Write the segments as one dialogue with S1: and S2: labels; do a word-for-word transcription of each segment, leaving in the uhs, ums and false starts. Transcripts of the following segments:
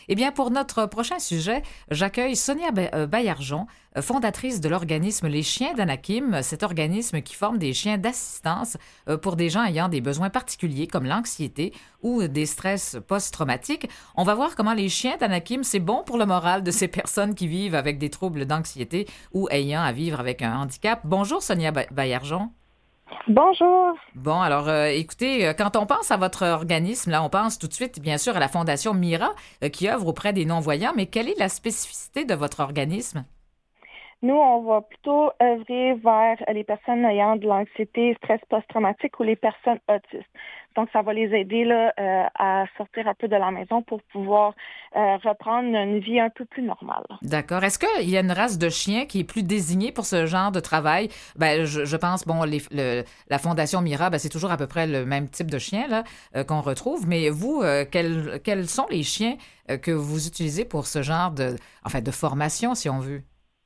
S1: Eh bien, pour notre prochain sujet, j'accueille Sonia Ba- euh, Baillargeon, euh, fondatrice de l'organisme Les Chiens d'Anakim, cet organisme qui forme des chiens d'assistance euh, pour des gens ayant des besoins particuliers comme l'anxiété ou des stress post-traumatiques. On va voir comment les chiens d'Anakim, c'est bon pour le moral de ces personnes qui vivent avec des troubles d'anxiété ou ayant à vivre avec un handicap. Bonjour Sonia Ba- Baillargeon.
S2: Bonjour.
S1: Bon, alors euh, écoutez, euh, quand on pense à votre organisme, là, on pense tout de suite, bien sûr, à la Fondation Mira, euh, qui œuvre auprès des non-voyants, mais quelle est la spécificité de votre organisme?
S2: Nous, on va plutôt œuvrer vers les personnes ayant de l'anxiété, stress post-traumatique ou les personnes autistes. Donc, ça va les aider là, euh, à sortir un peu de la maison pour pouvoir euh, reprendre une vie un peu plus normale.
S1: D'accord. Est-ce qu'il y a une race de chiens qui est plus désignée pour ce genre de travail? Ben, je, je pense, bon, les- le- la Fondation Mira, ben, c'est toujours à peu près le même type de chien là, euh, qu'on retrouve. Mais vous, euh, quels, quels sont les chiens euh, que vous utilisez pour ce genre de, enfin, de formation, si on veut?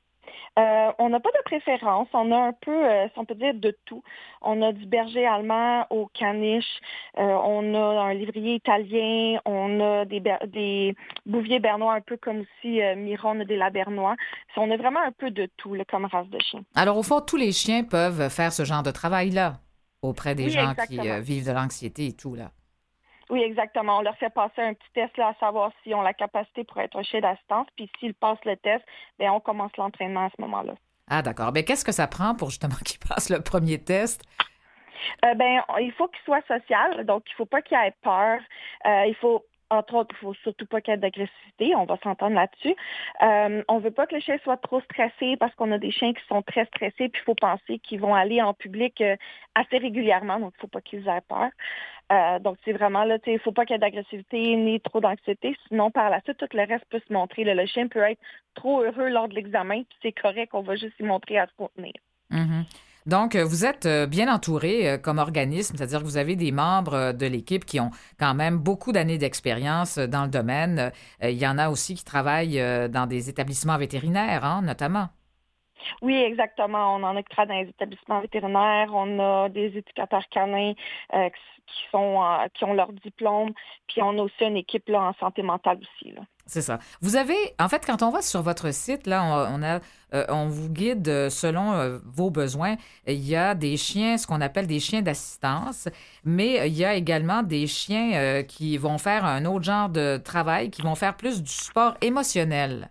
S2: Euh, on n'a pas de préférence. On a un peu, euh, si on peut dire, de tout. On a du berger allemand au caniche. Euh, on a un livrier italien. On a des, ber- des bouviers bernois, un peu comme aussi euh, Mira, on a des labernois. On a vraiment un peu de tout là, comme race de chien.
S1: Alors, au fond, tous les chiens peuvent faire ce genre de travail-là auprès des
S2: Oui,
S1: gens qui
S2: exactement.
S1: euh, vivent de l'anxiété et tout, là.
S2: Oui, exactement. On leur fait passer un petit test là, à savoir s'ils ont la capacité pour être un chien d'assistance. Puis s'ils passent le test, bien, on commence l'entraînement à ce moment-là.
S1: Ah, d'accord. Mais qu'est-ce que ça prend pour justement qu'ils passent le premier test?
S2: Euh, ben, il faut qu'il soit social, donc il faut pas qu'il ait peur. Euh, il faut, entre autres, il faut surtout pas qu'il y ait d'agressivité. On va s'entendre là-dessus. Euh, on veut pas que le chien soit trop stressé parce qu'on a des chiens qui sont très stressés, puis il faut penser qu'ils vont aller en public euh, assez régulièrement, donc il faut pas qu'ils aient peur. Euh, donc c'est vraiment là, tu sais, il faut pas qu'il y ait d'agressivité ni trop d'anxiété, sinon par la suite, tout le reste peut se montrer. Là. Le chien peut être trop heureux lors de l'examen, puis c'est correct, on va juste lui montrer à se contenir.
S1: Mhm. Donc, euh, vous êtes euh, bien entouré euh, comme organisme, c'est-à-dire que vous avez des membres euh, de l'équipe qui ont quand même beaucoup d'années d'expérience euh, dans le domaine. Euh, il y en a aussi qui travaillent euh, dans des établissements vétérinaires, hein, notamment.
S2: Oui, exactement. On en a qui travaillent dans les établissements vétérinaires. On a des éducateurs canins euh, qui sont euh, qui ont leur diplôme. Puis on a aussi une équipe là, en santé mentale aussi. Là.
S1: C'est ça. Vous avez, en fait, quand on va sur votre site, là, on, on a, euh, on vous guide euh, selon euh, vos besoins. Il y a des chiens, ce qu'on appelle des chiens d'assistance, mais euh, il y a également des chiens euh, qui vont faire un autre genre de travail, qui vont faire plus du support émotionnel.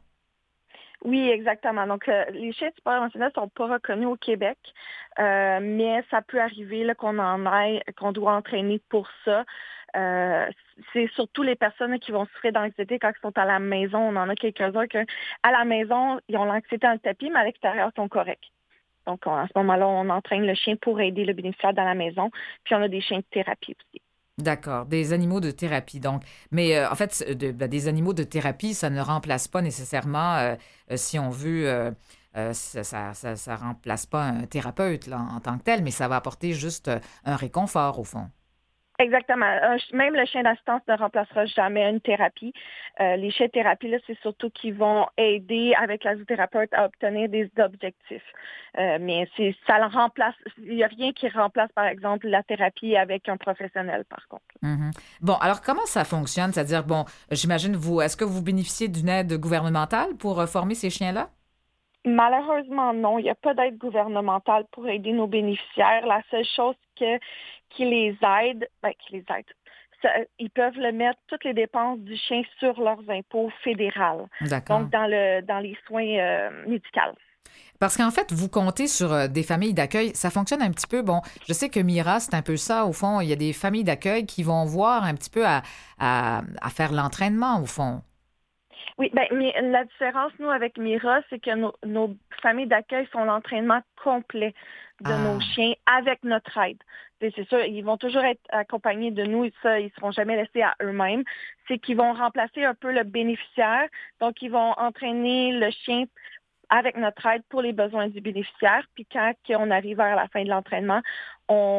S2: Oui, exactement. Donc, euh, les chiens de support émotionnel ne sont pas reconnus au Québec, euh, mais ça peut arriver là, qu'on en ait, qu'on doit entraîner pour ça. Euh, c'est surtout les personnes qui vont souffrir d'anxiété quand ils sont à la maison. On en a quelques-uns que, à la maison, ils ont l'anxiété dans le tapis, mais à l'extérieur, ils sont corrects. Donc, on- à ce moment-là, on entraîne le chien pour aider le bénéficiaire dans la maison. Puis, on a des chiens de thérapie aussi.
S1: D'accord, des animaux de thérapie, donc. Mais euh, en fait, c- de- ben, des animaux de thérapie, ça ne remplace pas nécessairement, euh, euh, si on veut, euh, euh, ça, ça, ça, ça remplace pas un thérapeute là, en tant que tel, mais ça va apporter juste euh, un réconfort au fond.
S2: Exactement. Un ch- même le chien d'assistance ne remplacera jamais une thérapie. Euh, les chiens de thérapie, là, c'est surtout qu'ils vont aider avec la zoothérapeute à obtenir des objectifs. Euh, mais c'est, ça le remplace. Il n'y a rien qui remplace, par exemple, la thérapie avec un professionnel, par contre.
S1: Mhm. Bon, alors comment ça fonctionne? C'est-à-dire, bon, j'imagine, vous, est-ce que vous bénéficiez d'une aide gouvernementale pour euh, former ces chiens-là?
S2: Malheureusement, non. Il n'y a pas d'aide gouvernementale pour aider nos bénéficiaires. La seule chose que, qui les aide, ben, qui les aide, ça- ils peuvent le mettre, toutes les dépenses du chien sur leurs impôts fédéraux, donc
S1: D'accord.
S2: dans le dans les soins euh, médicaux.
S1: Parce qu'en fait, vous comptez sur euh, des familles d'accueil. Ça fonctionne un petit peu. Bon, je sais que Mira, c'est un peu ça. Au fond, il y a des familles d'accueil qui vont voir un petit peu à, à, à faire l'entraînement, au fond.
S2: Oui, ben, mais la différence, nous, avec Mira, c'est que nos, nos familles d'accueil font l'entraînement complet de nos
S1: Ah.
S2: chiens avec notre aide. C'est c'est sûr, ils vont toujours être accompagnés de nous et ça, ils seront jamais laissés à eux-mêmes. C'est qu'ils vont remplacer un peu le bénéficiaire. Donc, ils vont entraîner le chien avec notre aide pour les besoins du bénéficiaire. Puis quand on arrive vers la fin de l'entraînement, on,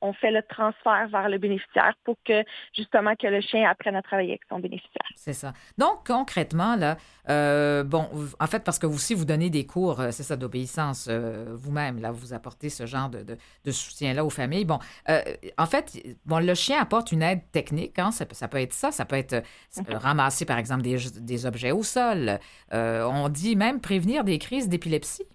S2: on fait le transfert vers le bénéficiaire pour que, justement, que le chien apprenne à travailler avec son bénéficiaire.
S1: C'est ça. Donc, concrètement, là, euh, bon, en fait, parce que vous aussi, vous donnez des cours, euh, c'est ça, d'obéissance euh, vous-même, là, vous apportez ce genre de, de, de soutien-là aux familles. Bon, euh, en fait, bon, le chien apporte une aide technique, hein, ça, ça peut être ça, ça peut être euh, ramasser, par exemple, des, des objets au sol. Euh, on dit même prévenir des crises d'épilepsie.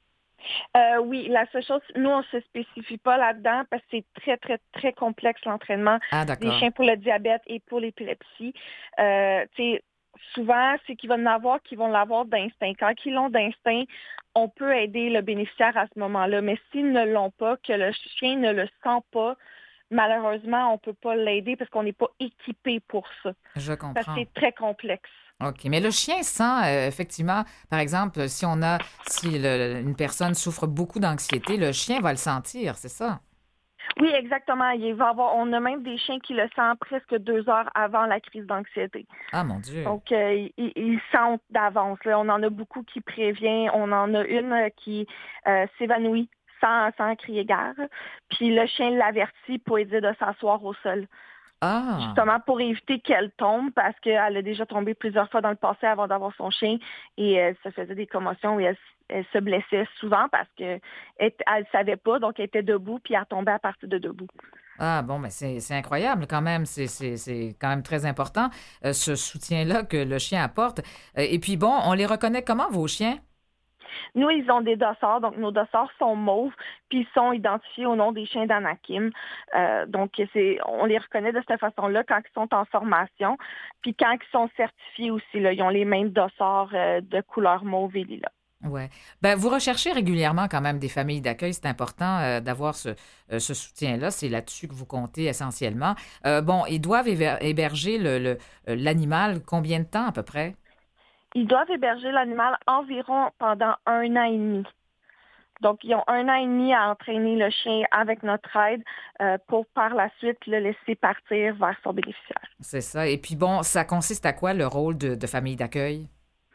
S2: Euh, oui, la seule chose, nous, on ne se spécifie pas là-dedans parce que c'est très, très, très complexe l'entraînement
S1: Ah,
S2: des
S1: d'accord.
S2: chiens pour le diabète et pour l'épilepsie. Euh, tu sais, souvent, c'est qu'ils vont en avoir qui vont l'avoir d'instinct. Quand ils l'ont d'instinct, on peut aider le bénéficiaire à ce moment-là. Mais s'ils ne l'ont pas, que le chien ne le sent pas, malheureusement, on ne peut pas l'aider parce qu'on n'est pas équipé pour ça.
S1: Je
S2: Parce que
S1: comprends.
S2: c'est très complexe.
S1: OK. Mais le chien sent, euh, effectivement, par exemple, si on a, si le- une personne souffre beaucoup d'anxiété, le chien va le sentir, c'est ça?
S2: Oui, exactement. Il va avoir, on a même des chiens qui le sentent presque deux heures avant la crise d'anxiété.
S1: Ah, mon Dieu.
S2: Donc, euh, ils, ils sentent d'avance. Là. On en a beaucoup qui prévient. On en a une euh, qui euh, s'évanouit sans, sans crier gare. Puis le chien l'avertit pour lui dire de s'asseoir au sol.
S1: Ah,
S2: Justement pour éviter qu'elle tombe parce qu'elle a déjà tombé plusieurs fois dans le passé avant d'avoir son chien et elle se faisait des commotions et elle, elle se blessait souvent parce qu'elle ne savait pas, donc elle était debout puis elle tombait à partir de debout.
S1: ah, bon, mais c'est c'est incroyable quand même. C'est c'est- c'est quand même très important, euh, ce soutien-là que le chien apporte. Euh, et puis, bon, on les reconnaît comment, vos chiens?
S2: Nous, ils ont des dossards, donc nos dossards sont mauves, puis ils sont identifiés au nom des chiens d'Anakim. Euh, donc, c'est, on les reconnaît de cette façon-là quand ils sont en formation, puis quand ils sont certifiés aussi, là, ils ont les mêmes dossards euh, de couleur mauve et lilas.
S1: Ouais. Ben, vous recherchez régulièrement quand même des familles d'accueil. C'est important euh, d'avoir ce, euh, ce soutien-là. C'est là-dessus que vous comptez essentiellement. Euh, bon, ils doivent héber- héberger le, le- euh, l'animal combien de temps à peu près?
S2: Ils doivent héberger l'animal environ pendant un an et demi. Donc, ils ont un an et demi à entraîner le chien avec notre aide euh, pour par la suite le laisser partir vers son bénéficiaire.
S1: C'est ça. Et puis bon, ça consiste à quoi le rôle de, de famille d'accueil?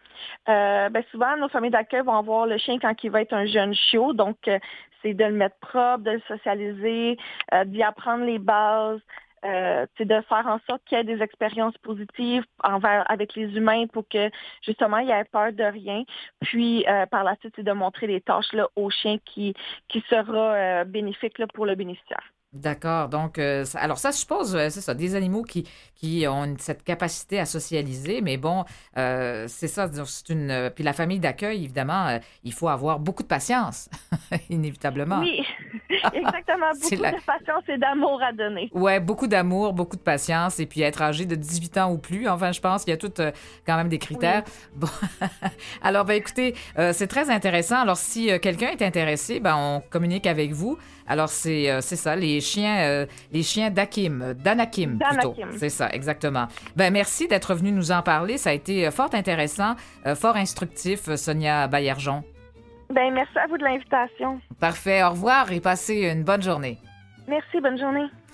S2: Euh, ben souvent, nos familles d'accueil vont avoir le chien quand il va être un jeune chiot. Donc, euh, c'est de le mettre propre, de le socialiser, euh, d'y apprendre les bases, euh, c'est de faire en sorte qu'il y ait des expériences positives envers avec les humains pour que justement il ait peur de rien. Puis euh, par la suite, c'est de montrer les tâches là, au chien qui, qui sera euh, bénéfique là, pour le bénéficiaire.
S1: D'accord. Donc, euh, ça- alors ça, je suppose, euh, c'est ça, des animaux qui, qui ont une- cette capacité à socialiser, mais bon, euh, c'est ça, donc c'est une... euh, Puis la famille d'accueil, évidemment, euh, il faut avoir beaucoup de patience, inévitablement.
S2: Oui, exactement.
S1: C'est
S2: Beaucoup
S1: la...
S2: de patience et d'amour à donner.
S1: Ouais, beaucoup d'amour, beaucoup de patience, et puis être âgé de dix-huit ans ou plus, enfin, je pense qu'il y a tout euh, quand même des critères.
S2: Oui.
S1: Bon, alors, ben écoutez, euh, c'est très intéressant. Alors, si euh, quelqu'un est intéressé, ben on communique avec vous. Alors, c'est euh, c'est ça, les chiens, euh, les chiens d'Akim, d'Anakim plutôt.
S2: D'Anakim.
S1: C'est ça, exactement. Ben merci d'être venu nous en parler. Ça a été euh, fort intéressant, euh, fort instructif, euh, Sonia Baillargeon.
S2: Ben, merci à vous de l'invitation.
S1: Parfait. Au revoir et passez une bonne journée.
S2: Merci, bonne journée.